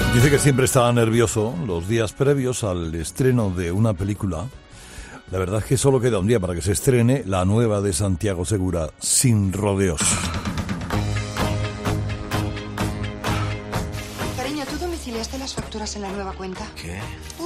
Dice que siempre estaba nervioso los días previos al estreno de una película. La verdad es que solo queda un día para que se estrene la nueva de Santiago Segura, Sin Rodeos. Cariño, ¿tú domiciliaste las facturas en la nueva cuenta? ¿Qué?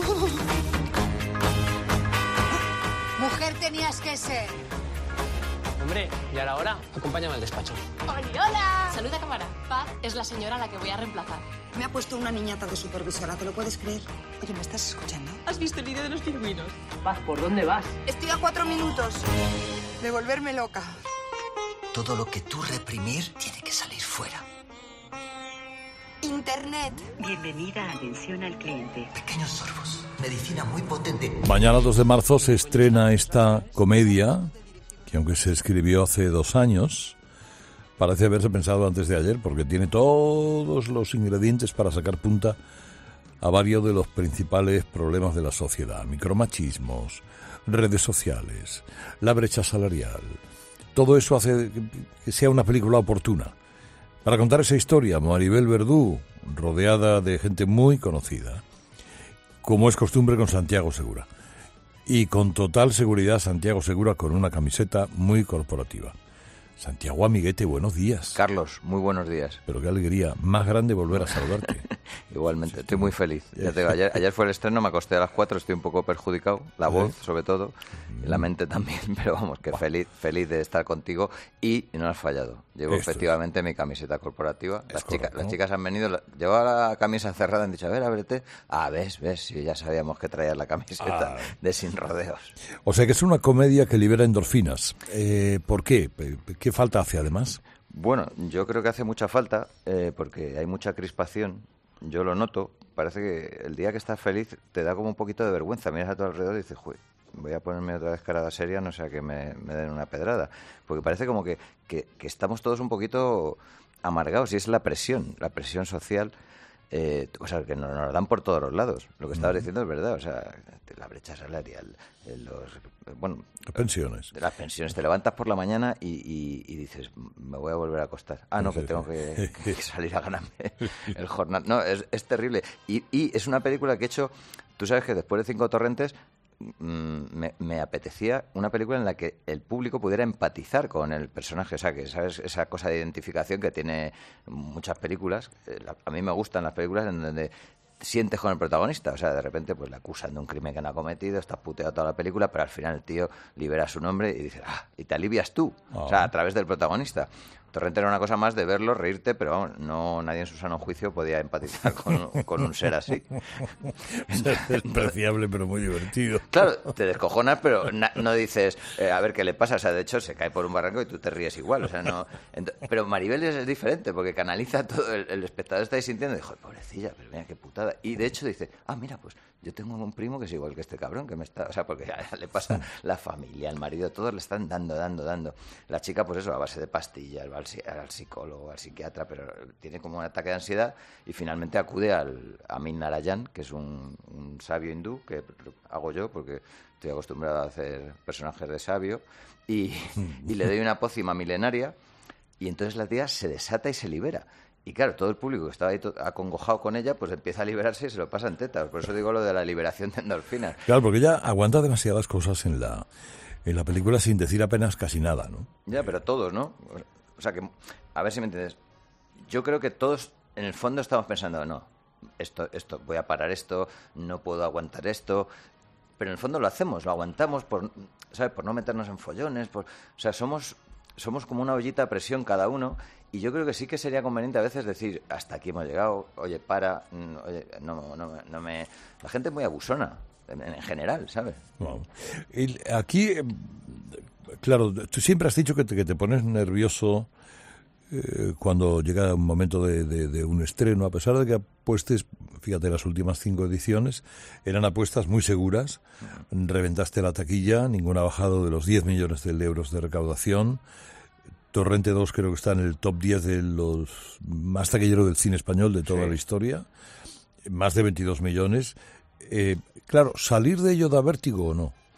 Mujer tenías que ser. Hombre, ¿y a la hora? Acompáñame al despacho. ¡Hola! Saluda, cámara. Paz es la señora a la que voy a reemplazar. Me ha puesto una niñata de supervisora, ¿te lo puedes creer? Oye, ¿me estás escuchando? ¿Has visto el vídeo de los pingüinos? Paz, ¿por dónde vas? Estoy a 4 minutos de volverme loca. Todo lo que tú reprimir tiene que salir fuera. Internet. Bienvenida a atención al cliente. Pequeños sorbos. Medicina muy potente. Mañana 2 de marzo se estrena esta comedia, que aunque se escribió hace 2 años, parece haberse pensado antes de ayer, porque tiene todos los ingredientes para sacar punta a varios de los principales problemas de la sociedad. Micromachismos, redes sociales, la brecha salarial. Todo eso hace que sea una película oportuna. Para contar esa historia, Maribel Verdú, rodeada de gente muy conocida, como es costumbre con Santiago Segura. Y con total seguridad Santiago Segura con una camiseta muy corporativa. Santiago amiguete, buenos días. Carlos, muy buenos días. Pero qué alegría, más grande volver a saludarte. Igualmente, estoy muy feliz. Ya te digo, ayer fue el estreno, me acosté a las 4, estoy un poco perjudicado, la voz sobre todo, y la mente también, pero vamos, que feliz de estar contigo y no has fallado. Llevo efectivamente mi camiseta corporativa. Las chicas han venido, llevaba la camisa cerrada, han dicho, a ver, ábrete. Ah, ves, sí, ya sabíamos que traías la camiseta de Sin Rodeos. O sea que es una comedia que libera endorfinas. ¿Por qué? ¿Qué falta hace además? Bueno, yo creo que hace mucha falta porque hay mucha crispación. Yo lo noto. Parece que el día que estás feliz te da como un poquito de vergüenza. Miras a tu alrededor y dices, "Joder, voy a ponerme otra vez cara seria, no sea que me den una pedrada". Porque parece como que estamos todos un poquito amargados y es la presión social. O sea, que nos dan por todos los lados. Lo que estabas diciendo es verdad. O sea, la brecha salarial, las pensiones. Las pensiones. Te levantas por la mañana y dices, me voy a volver a acostar. Que tengo que salir a ganarme el jornal. No, es terrible. Y es una película que he hecho... Tú sabes que después de 5 torrentes me apetecía una película en la que el público pudiera empatizar con el personaje. O sea, que sabes esa cosa de identificación que tiene muchas películas. A mí me gustan las películas en donde sientes con el protagonista. O sea, de repente pues le acusan de un crimen que no ha cometido, estás puteado toda la película, pero al final el tío libera su nombre y dices, y te alivias tú. O sea, a través del protagonista. Torrente era una cosa más de verlo, reírte, pero vamos, nadie en su sano juicio podía empatizar con un ser así. Es despreciable, pero muy divertido. Claro, te descojonas, pero no dices, a ver qué le pasa. O sea, de hecho, se cae por un barranco y tú te ríes igual. O sea, no. Pero Maribel es diferente, porque canaliza todo. El espectador está ahí sintiendo y dice, pobrecilla, pero mira qué putada. Y de hecho dice, mira, pues yo tengo un primo que es igual que este cabrón, que me está... O sea, porque le pasa la familia, el marido, todos le están dando. La chica, pues eso, a base de pastillas, va al psicólogo, al psiquiatra, pero tiene como un ataque de ansiedad y finalmente acude a Amit Narayan, que es un sabio hindú, que hago yo porque estoy acostumbrado a hacer personajes de sabio, y le doy una pócima milenaria y entonces la tía se desata y se libera. Y claro, todo el público que estaba ahí acongojado con ella, pues empieza a liberarse y se lo pasa en tetas. Por eso digo lo de la liberación de endorfinas. Claro, porque ella aguanta demasiadas cosas en la película sin decir apenas casi nada, ¿no? Ya, pero todos, ¿no? O sea que, a ver si me entiendes. Yo creo que todos, en el fondo, estamos pensando, no, esto, voy a parar esto, no puedo aguantar esto. Pero en el fondo lo hacemos, lo aguantamos ¿sabes? Por no meternos en follones. O sea, somos como una ollita a presión cada uno. Y yo creo que sí que sería conveniente a veces decir, hasta aquí hemos llegado, oye, oye, no me... La gente es muy abusona, en general, ¿sabes? Wow. Aquí, claro, tú siempre has dicho que te pones nervioso cuando llega un momento de un estreno, a pesar de que apuestes, fíjate, las últimas 5 ediciones eran apuestas muy seguras, reventaste la taquilla, ninguna ha bajado de los 10 millones de euros de recaudación. Torrente 2 creo que está en el top 10 de los más taquilleros del cine español de toda la historia. Más de 22 millones. Claro, ¿salir de ello da vértigo o no?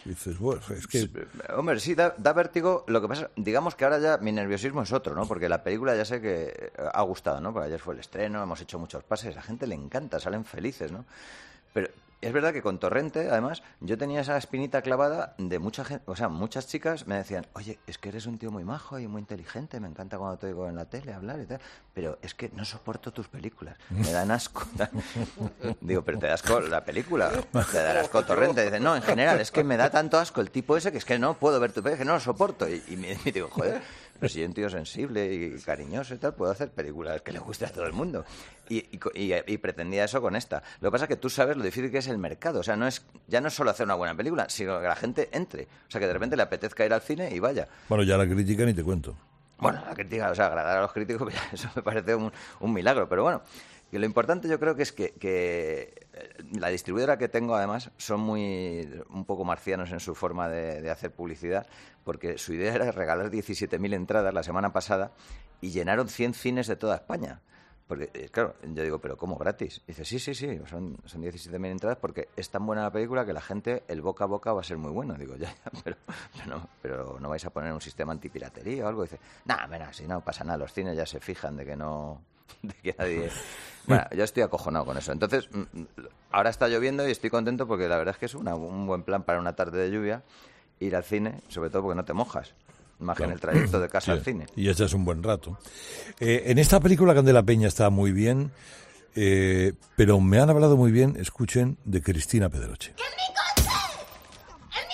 Dices, bueno, es que... Hombre, sí, da vértigo. Lo que pasa, digamos que ahora ya mi nerviosismo es otro, ¿no? Porque la película ya sé que ha gustado, ¿no? Porque ayer fue el estreno, hemos hecho muchos pases, a la gente le encanta, salen felices, ¿no? Pero es verdad que con Torrente, además, yo tenía esa espinita clavada de mucha gente, o sea, muchas chicas me decían, oye, es que eres un tío muy majo y muy inteligente, me encanta cuando te oigo en la tele hablar y tal, pero es que no soporto tus películas, me dan asco. Digo, pero te da asco la película, te da asco Torrente. Dicen, no, en general, es que me da tanto asco el tipo ese que es que no puedo ver tu película, que no lo soporto. Y me digo, joder, pero si yo un tío sensible y cariñoso y tal, puedo hacer películas que le guste a todo el mundo. Y pretendía eso con esta. Lo que pasa es que tú sabes lo difícil que es el mercado. O sea, ya no es solo hacer una buena película, sino que la gente entre. O sea, que de repente le apetezca ir al cine y vaya. Bueno, ya la crítica ni te cuento. Bueno, la crítica, o sea, agradar a los críticos, eso me parece un milagro. Pero bueno, y lo importante yo creo que es que la distribuidora que tengo, además, son un poco marcianos en su forma de hacer publicidad, porque su idea era regalar 17.000 entradas la semana pasada y llenaron 100 cines de toda España. Porque, claro, yo digo, ¿pero cómo gratis? Y dice, sí, son 17.000 entradas porque es tan buena la película que la gente, el boca a boca va a ser muy bueno. Digo, ya, pero no vais a poner un sistema antipiratería o algo. Y dice, mira, si no pasa nada, los cines ya se fijan de que nadie... Bueno, yo estoy acojonado con eso. Entonces, ahora está lloviendo y estoy contento porque la verdad es que es un buen plan para una tarde de lluvia ir al cine, sobre todo porque no te mojas. Imagina el trayecto de casa al cine. Y echas un buen rato. En esta película Candela Peña está muy bien, pero me han hablado muy bien, escuchen, de Cristina Pedroche. ¡Que es mi coche! ¡Es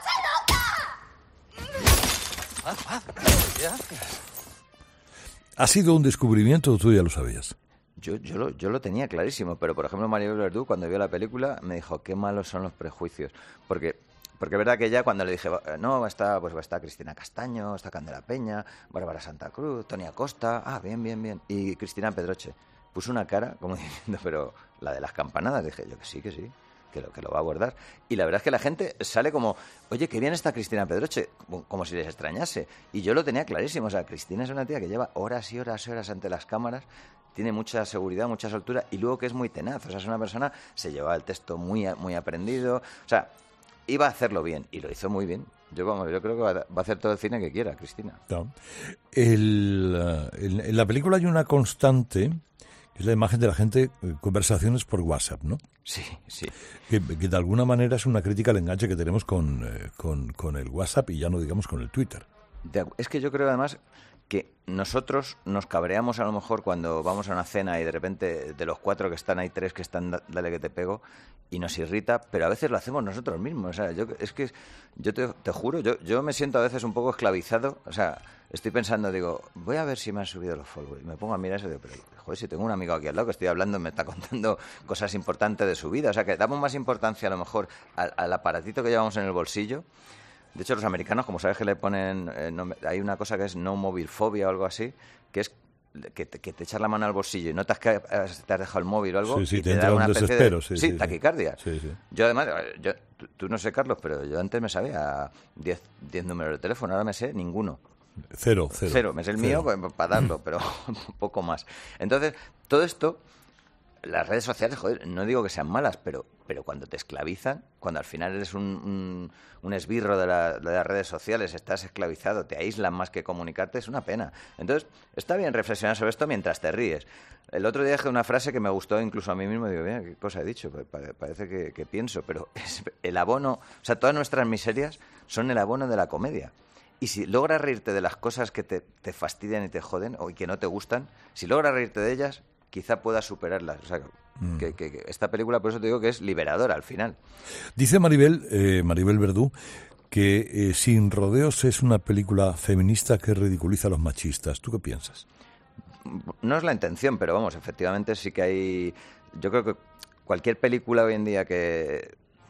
mi coche, loca! ¿Ha sido un descubrimiento o tú ya lo sabías? Yo lo tenía clarísimo, pero por ejemplo Maribel Verdú, cuando vio la película, me dijo, qué malos son los prejuicios. Porque es verdad que ella, cuando le dije, no, va a estar Cristina Castaño, está Candela Peña, Bárbara Santa Cruz, Tony Acosta, bien, y Cristina Pedroche. Puso una cara como diciendo, pero la de las campanadas, dije, yo que sí, que lo va a abordar. Y la verdad es que la gente sale como, oye, qué bien está Cristina Pedroche, como si les extrañase. Y yo lo tenía clarísimo, o sea, Cristina es una tía que lleva horas y horas y horas ante las cámaras, tiene mucha seguridad, mucha soltura, y luego que es muy tenaz, o sea, es una persona, se llevaba el texto muy aprendido, o sea, iba a hacerlo bien, y lo hizo muy bien. Yo creo que va a hacer todo el cine que quiera, Cristina. No. En la película hay una constante, que es la imagen de la gente, conversaciones por WhatsApp, ¿no? Sí. Que de alguna manera es una crítica al enganche que tenemos con el WhatsApp y ya no digamos con el Twitter. Es que yo creo además que nosotros nos cabreamos a lo mejor cuando vamos a una cena y de repente de los 4 que están hay 3 que están dale que te pego y nos irrita, pero a veces lo hacemos nosotros mismos. O sea, yo te juro, yo me siento a veces un poco esclavizado. O sea, estoy pensando, digo, voy a ver si me han subido los followers. Y me pongo a mirar eso y digo, pero joder, si tengo un amigo aquí al lado que estoy hablando, me está contando cosas importantes de su vida. O sea, que damos más importancia a lo mejor al aparatito que llevamos en el bolsillo. De hecho, los americanos, como sabes que le ponen... hay una cosa que es no mobile phobia o algo así, que es que te echas la mano al bolsillo y notas que te has dejado el móvil o algo. Sí, y te entra un desespero. Sí, taquicardia. Sí. Yo además, tú no sé, Carlos, pero yo antes me sabía 10 números de teléfono, ahora me sé ninguno. Cero. Me sé el mío para darlo, pero un poco más. Entonces, todo esto... Las redes sociales, joder, no digo que sean malas, pero cuando te esclavizan, cuando al final eres un esbirro de las redes sociales, estás esclavizado, te aíslan más que comunicarte, es una pena. Entonces, está bien reflexionar sobre esto mientras te ríes. El otro día dije una frase que me gustó incluso a mí mismo, digo, mira, qué cosa he dicho, parece que pienso, pero es el abono, o sea, todas nuestras miserias son el abono de la comedia. Y si logras reírte de las cosas que te fastidian y te joden, o que no te gustan, si logras reírte de ellas, quizá puedas superarlas. O sea, que esta película, por eso te digo que es liberadora al final. Dice Maribel Verdú que Sin rodeos es una película feminista que ridiculiza a los machistas. ¿Tú qué piensas? No es la intención, pero vamos, efectivamente sí que hay... Yo creo que cualquier película hoy en día que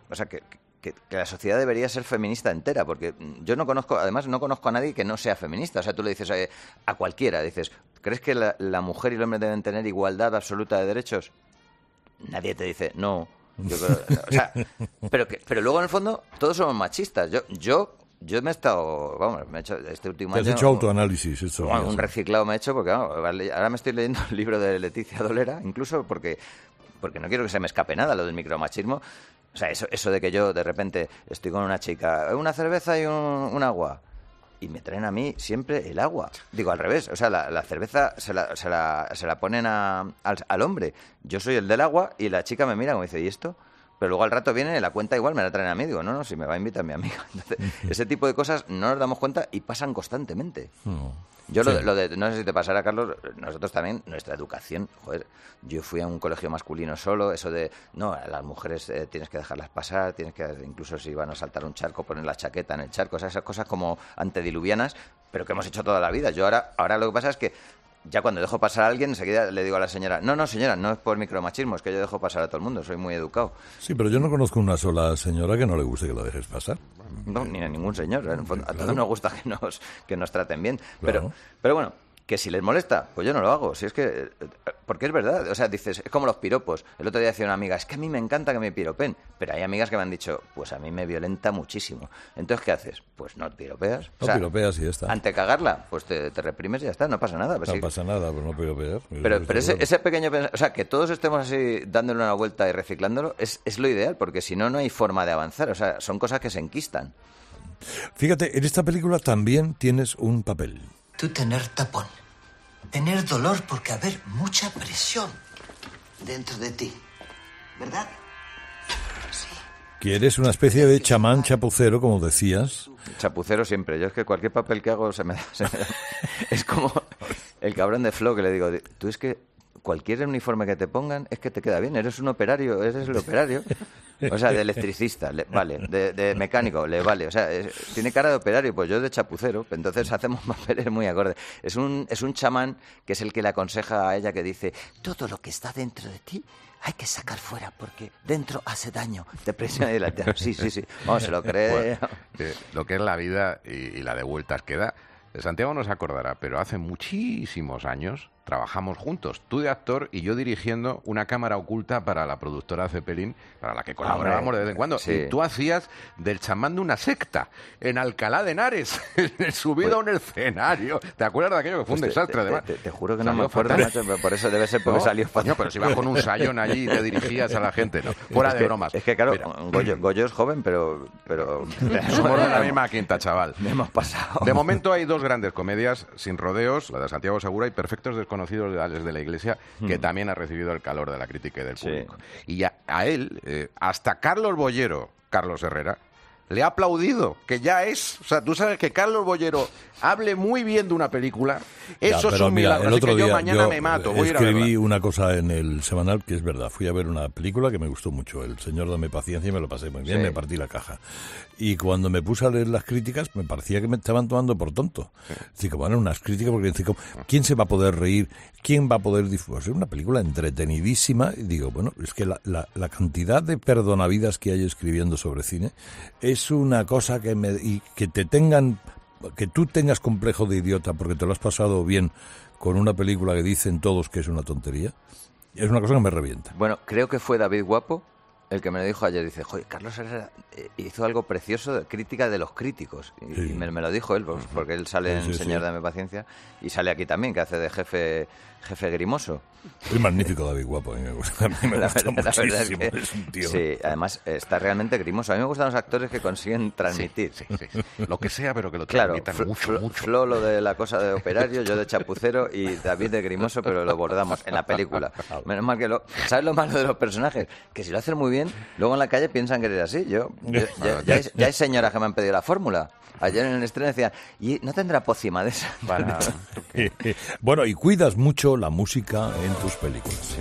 la sociedad debería ser feminista entera, porque yo no conozco a nadie que no sea feminista. O sea, tú le dices a cualquiera, dices, ¿crees que la mujer y el hombre deben tener igualdad absoluta de derechos? Nadie te dice, no. Yo creo, o sea, pero luego en el fondo todos somos machistas. Yo me he estado, me he hecho este último año... ¿Te has hecho autoanálisis? Un reciclado me he hecho, porque ahora me estoy leyendo el libro de Leticia Dolera, incluso porque no quiero que se me escape nada lo del micromachismo. O sea, eso de que yo de repente estoy con una chica, una cerveza y un agua, y me traen a mí siempre el agua. Digo, al revés, o sea, la cerveza se la ponen al hombre. Yo soy el del agua y la chica me mira como dice, ¿y esto? Pero luego al rato viene la cuenta igual me la traen a mí. Digo, no, si me va a invitar mi amiga. Entonces, ese tipo de cosas no nos damos cuenta y pasan constantemente. Yo Sí. no sé si te pasará, Carlos, nosotros también, nuestra educación, joder, yo fui a un colegio masculino solo, eso de, no, a las mujeres tienes que dejarlas pasar, tienes que, incluso si van a saltar un charco, poner la chaqueta en el charco, o sea, esas cosas como antediluvianas, pero que hemos hecho toda la vida. Yo ahora lo que pasa es que ya cuando dejo pasar a alguien, enseguida le digo a la señora, no, señora, no es por micromachismo, es que yo dejo pasar a todo el mundo, soy muy educado. Sí, pero yo no conozco una sola señora que no le guste que la dejes pasar. No, ni a ningún señor. En el fondo, a todos nos gusta que nos traten bien. Claro. Pero bueno, que si les molesta, pues yo no lo hago. Si es que... Porque es verdad. O sea, dices, es como los piropos. El otro día decía una amiga, es que a mí me encanta que me piropen. Pero hay amigas que me han dicho, pues a mí me violenta muchísimo. Entonces, ¿qué haces? Pues no piropeas. No piropeas y ya está. Ante cagarla, pues te reprimes y ya está. No pasa nada. Pues No sí. pasa nada, pero no piropeas. Pero ese pequeño... O sea, que todos estemos así dándole una vuelta y reciclándolo es lo ideal, porque si no, no hay forma de avanzar. O sea, son cosas que se enquistan. Fíjate, en esta película también tienes un papel. Tú tener tapón. Tener dolor porque haber mucha presión dentro de ti. ¿Verdad? Sí. Que eres una especie de chamán chapucero, como decías. Chapucero siempre. Yo es que cualquier papel que hago se me da. Es como el cabrón de Flo que le digo, tú es que cualquier uniforme que te pongan es que te queda bien. Eres un operario, eres el operario. O sea, de electricista, vale. De mecánico, le vale. O sea, tiene cara de operario, pues yo de chapucero. Entonces hacemos papeles muy acordes. Es un chamán que es el que le aconseja a ella, que dice, todo lo que está dentro de ti hay que sacar fuera porque dentro hace daño. Depresión y la... Sí. Vamos, se lo cree. Bueno, lo que es la vida y la de vueltas que da. Santiago no se acordará, pero hace muchísimos años trabajamos juntos, tú de actor y yo dirigiendo una cámara oculta para la productora Zeppelin, para la que colaborábamos de vez en cuando. Sí. Y tú hacías del chamán de una secta en Alcalá de Henares, subido a un escenario. ¿Te acuerdas de aquello que fue un desastre, además? Te juro que no Salió me acuerdo, fatal. macho, pero por eso debe ser porque salió fatal. No, pero si vas con un sayón allí y te dirigías a la gente, no. Fuera de bromas. Es que claro, Mira, Goyo es joven, pero somos de la misma quinta, chaval. me hemos pasado. De momento hay dos grandes comedias, Sin rodeos, la de Santiago Segura, y Perfectos desconocidos de la Iglesia, que también ha recibido el calor de la crítica y del público. Y a él, hasta Carlos Bollero, Carlos Herrera, le ha aplaudido, que ya es... O sea, tú sabes que Carlos Bollero hable muy bien de una película, eso es un milagro. El Así otro que yo día mañana me mato, voy a ir a escribí verla. una cosa en el semanal que es verdad. Fui a ver una película que me gustó mucho, El Señor dame paciencia, y me lo pasé muy bien, Sí. me partí la caja. Y cuando me puse a leer las críticas, me parecía que me estaban tomando por tonto. Así que bueno, unas críticas, porque decía, ¿quién se va a poder reír? ¿Quién va a poder disfrutar? Es una película entretenidísima. Y digo, bueno, es que la cantidad de perdonavidas que hay escribiendo sobre cine es una cosa que tú tengas complejo de idiota porque te lo has pasado bien con una película que dicen todos que es una tontería, es una cosa que me revienta. Bueno, creo que fue David Guapo el que me lo dijo ayer. Dice, joder, Carlos Herrera hizo algo precioso de crítica de los críticos. Y, Sí. y me lo dijo él, pues, porque él sale Sí, en sí, Señor sí. dame paciencia y sale aquí también, que hace de jefe grimoso. Es magnífico David Guapo, a mí me gusta, La verdad es muchísimo, que es un tío. sí, además está realmente grimoso. A mí me gustan los actores que consiguen transmitir. Sí. Lo que sea, pero que lo Claro, transmitan mucho. Flo lo de la cosa de operario, yo de chapucero y David de grimoso, pero lo bordamos en la película. Menos mal que ¿sabes lo malo de los personajes? Que si lo hacen muy bien, luego en la calle piensan que eres así. Ya hay señoras que me han pedido la fórmula. Ayer en el estreno decían, ¿y no tendrá pócima de esa? Para... Bueno, y cuidas mucho la música en tus películas.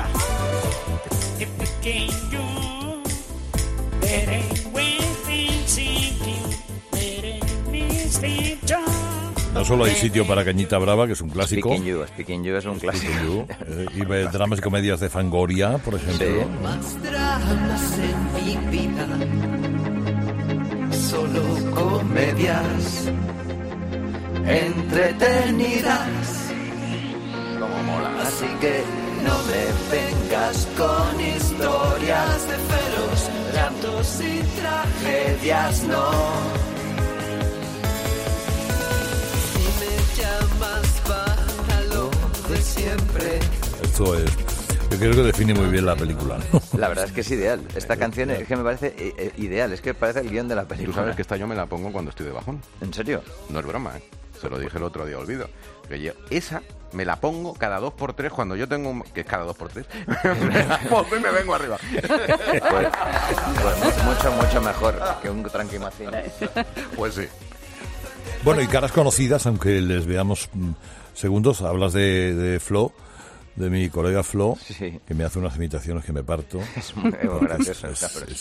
No solo hay sitio para Cañita Brava, que es un clásico. Speaking You es un clásico. Y dramas y comedias de Fangoria, por ejemplo. Más dramas en mi vida, solo comedias entretenidas. Como mola. Así que no me vengas con historias de feros, llantos y tragedias, no. Si me llamas para lo de siempre. Esto es Yo creo que define muy bien la película, ¿no? La verdad es que es ideal. Esta canción es que me parece ideal. Es que parece el guión de la película. Tú sabes que esta yo me la pongo cuando estoy de bajón. ¿En serio? No es broma, ¿eh? Se lo dije el otro día, olvido. Que yo, esa me la pongo cada 2x3 cuando yo tengo... Que es cada 2x3. Me la pongo y me vengo arriba. Pues mucho mejor que un tranquimacín. Pues sí. Bueno, y caras conocidas, aunque les veamos segundos. Hablas de Flo, de mi colega Flo, Sí. que me hace unas imitaciones que me parto. Es muy gracioso.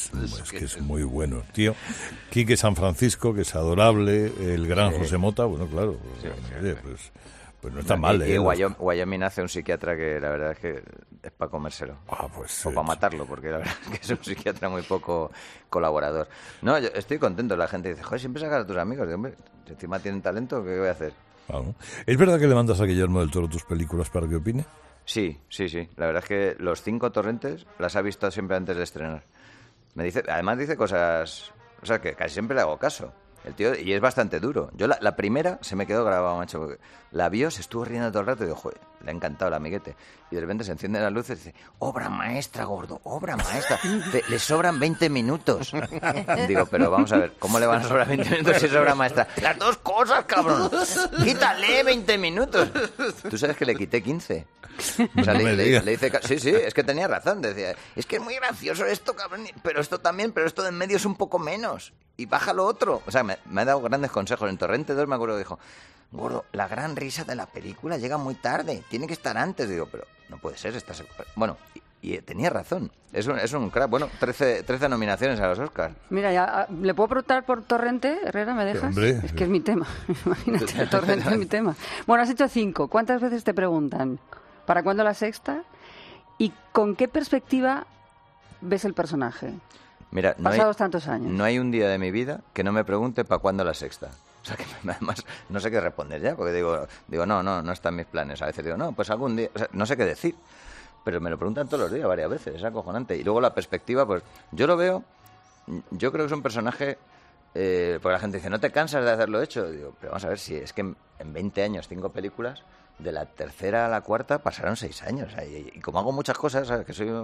Es muy bueno, tío. Quique San Francisco, que es adorable, el gran José Mota, bueno, claro, oye, pues no está mal. Y Wyoming hace un psiquiatra que la verdad es que es para comérselo. Pues, o para matarlo, porque la verdad es que es un psiquiatra muy poco colaborador. No, yo estoy contento. La gente dice, joder, siempre sacas a tus amigos. Digo, hombre, si encima tienen talento, ¿qué voy a hacer? Claro. ¿Es verdad que le mandas a Guillermo del Toro tus películas para que opine? Sí. La verdad es que los 5 torrentes las ha visto siempre antes de estrenar. Además dice cosas... O sea, que casi siempre le hago caso. El tío, y es bastante duro. Yo la primera se me quedó grabada, macho. Porque la vio, se estuvo riendo todo el rato y digo, joder, le ha encantado el amiguete. Y de repente se encienden las luces y dice, obra maestra, gordo, obra maestra. Le sobran 20 minutos. Digo, pero vamos a ver, ¿cómo le van a sobrar 20 minutos si es obra maestra? Las dos cosas, cabrón. Quítale 20 minutos. Tú sabes que le quité 15. O sea, le dice, sí, es que tenía razón. Decía, es que es muy gracioso esto, cabrón, pero esto también, pero esto de en medio es un poco menos. Y baja lo otro. O sea, me ha dado grandes consejos. En Torrente 2 me acuerdo que dijo, gordo, la gran risa de la película llega muy tarde, tiene que estar antes. Digo, pero no puede ser, bueno, y tenía razón. Es un crack. Bueno, 13 nominaciones a los Oscars. Mira, ya, ¿le puedo preguntar por Torrente, Herrera? ¿Me dejas? Hombre. Es que es mi tema. Imagínate, Torrente es mi tema. Bueno, has hecho 5. ¿Cuántas veces te preguntan? ¿Para cuándo la sexta? ¿Y con qué perspectiva ves el personaje? Mira, pasados tantos años. No hay un día de mi vida que no me pregunte para cuándo la sexta. O sea, que además no sé qué responder ya, porque digo no están mis planes. A veces digo, no, pues algún día, o sea, no sé qué decir. Pero me lo preguntan todos los días, varias veces, es acojonante. Y luego la perspectiva, pues yo lo veo, yo creo que es un personaje, porque la gente dice, ¿no te cansas de hacerlo hecho? Digo, pero vamos a ver, si es que en 20 años, 5 películas, de la tercera a la cuarta pasaron 6 años. O sea, y como hago muchas cosas, ¿sabes? Que soy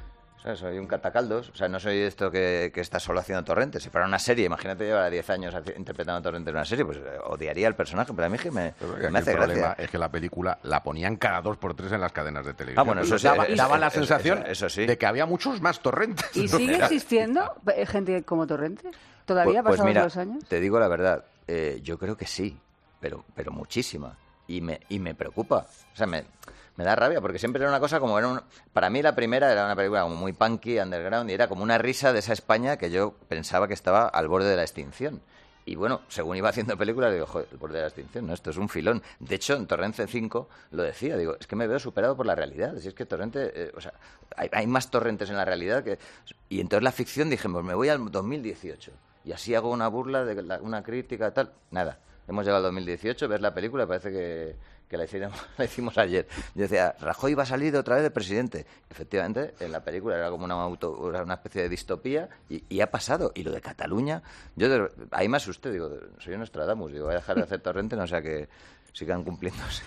un catacaldos, o sea, no soy esto que está solo haciendo Torrente. Si fuera una serie, imagínate llevar 10 años interpretando a Torrente en una serie, pues odiaría el personaje, pero a mí es que me hace gracia. El problema es que la película la ponían cada 2x3 en las cadenas de televisión. Bueno, eso sí, daba la sensación eso sí, de que había muchos más Torrentes. ¿Y sigue existiendo gente como Torrente? ¿Todavía pues pasados mira, los años? Te digo la verdad, yo creo que sí, pero muchísima. Y me preocupa. O sea, me da rabia, porque siempre era una cosa como... Para mí la primera era una película como muy punky, underground, y era como una risa de esa España que yo pensaba que estaba al borde de la extinción. Y bueno, según iba haciendo películas, digo, joder, el borde de la extinción, ¿no? Esto es un filón. De hecho, en Torrente 5 lo decía, digo, es que me veo superado por la realidad. Si es que Torrente... o sea, hay más torrentes en la realidad que... Y entonces la ficción dije, pues me voy al 2018. Y así hago una burla, una crítica, tal. Nada. Hemos llegado al 2018, ves la película, parece que la hicimos ayer. Yo decía, Rajoy va a salir otra vez de presidente. Efectivamente, en la película era como una especie de distopía y ha pasado. Y lo de Cataluña, ahí me asusté, digo, soy un Nostradamus, digo, voy a dejar de hacer Torrente, no sea que sigan cumpliéndose.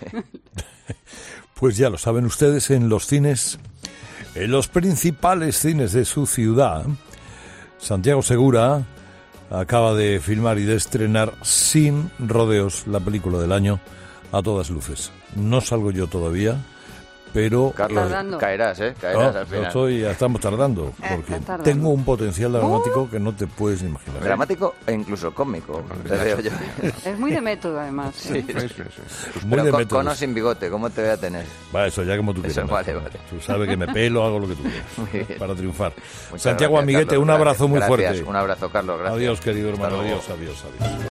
Pues ya lo saben ustedes, en los cines, en los principales cines de su ciudad, Santiago Segura acaba de filmar y de estrenar Sin Rodeos, la película del año, a todas luces. No salgo yo todavía, pero... Carlos, caerás al final. Ya estamos tardando, porque tengo un potencial dramático que no te puedes imaginar. Dramático e incluso cómico, te veo yo. Es muy de método, además. Sí. Muy pero de método. Con o sin bigote, ¿cómo te voy a tener? Va, eso ya como tú quieras. Vale. Tú sabes que me pelo, hago lo que tú quieras para triunfar. Muchas Santiago gracias, Amiguete, Carlos, un abrazo muy gracias. fuerte. Un abrazo, Carlos. Gracias. Adiós, querido hermano. Hasta luego. Adiós.